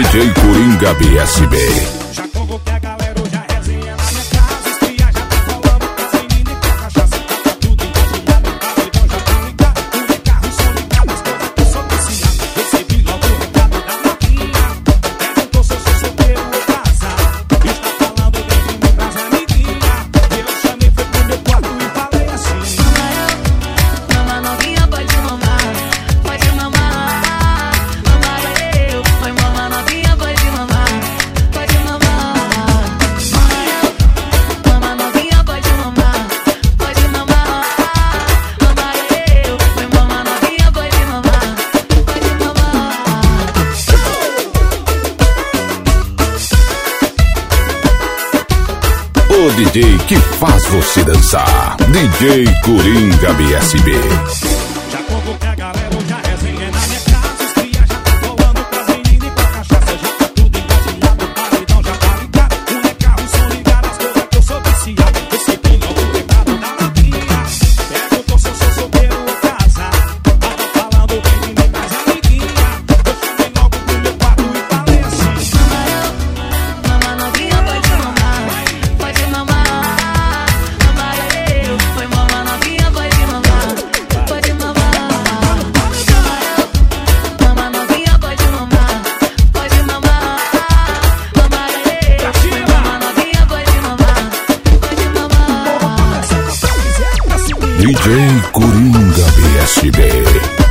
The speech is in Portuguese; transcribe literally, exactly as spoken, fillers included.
D J Coringa B S B. Já convoquei a galera, hoje a resenha na minha casa. Os cria já tá falando com as meninas e com a cachaça. Tá tudo engatilhado, tá doidão, já tá ligado. Os carros são ligados, as coisas que eu sou viciado. Recebi logo o recado da novinha. Perguntou se eu sou solteiro ou casado. Está falando bem de mim pras amiguinhas. E eu chamei, foi pro meu quarto e falei assim: Mama novinha, pode mamar, pode mamar. Mama eu, oi mama novinha, pode mamar, pode mamar. Mama novinha, pode mamar, pode mamar. Mama eu, oi mama novinha, pode mamar, pode mamar. O D J que faz você dançar. D J Coringa B S B. já convoquei a galera, hoje a resenha é na minha casa. Os cria já tá falando com as meninas e com a cachaça. Já tá tudo engatilhado, o paredão já tá ligado. Os carros são ligados, as coisas que eu sou viciado. Recebi logo o recado da novinha. Perguntou se eu sou solteiro ou casado. Tava falando bem de mim pras amiguinhas. Eu chamei logo pro meu quarto e falei assim: Mama novinha, pode mamar, pode mamar. Mama eu, oi mama novinha, pode mamar, pode mamar. Mama novinha, pode mamar, pode mamar. Mama eu, oi mama novinha, pode mamar, pode mamar. D J Coringa B S B.